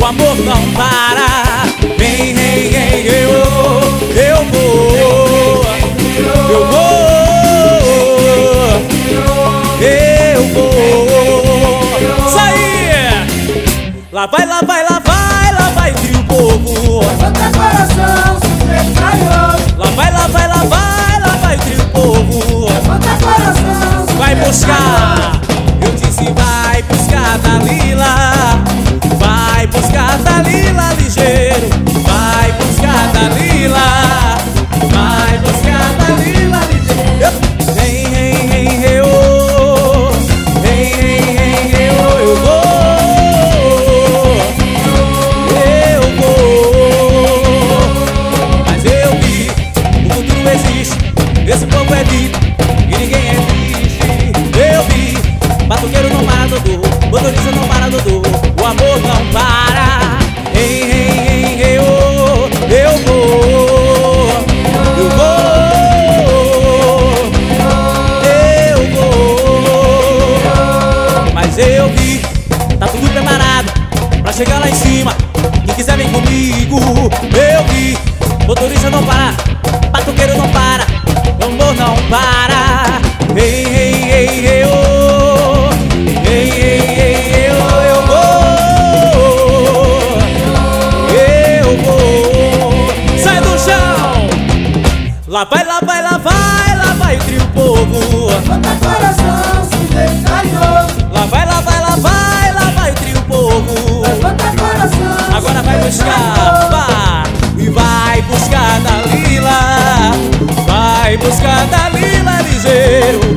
amor não para. Vem, vem, vem, eu vou, eu vou, eu vou. Isso aí! Lá vai, lá vai, lá vai, lá vai trio povo. Levanta coração, se traiu. Lá vai, lá vai, lá vai, lá vai trio povo. Levanta coração, se Vai buscar, eu disse vai buscar Dalila. Vai buscar Dalila ligeiro. Vai buscar Dalila. Vai buscar Dalila ligeiro. Vem, vem, vem, eu. Vem, vem, vem, eu vou. Eu vou. Mas eu vi, o futuro existe. Esse povo é vivo e ninguém é triste. Eu vi, batuqueiro não para, Dodô. Motorista não para, Dodô. O amor não para. Ei, ei, ei, eu vou. Eu vou. Eu vou. Mas eu vi, tá tudo preparado pra chegar lá em cima. Quem quiser vem comigo. Eu vi, motorista não para, batuqueiro não para, o amor não para. Ei, ei, ei, eu. Ei, ei, ei, eu vou. Eu vou. Sai do chão. Lá vai, lá vai, lá vai, lá vai o trio povo. levanta coração, se traiu. Lá vai, lá vai, lá vai, lá vai o trio povo. Levanta coração, Agora vai buscar, vai, e vai buscar Dalila. Vai buscar Dalila ligeiro.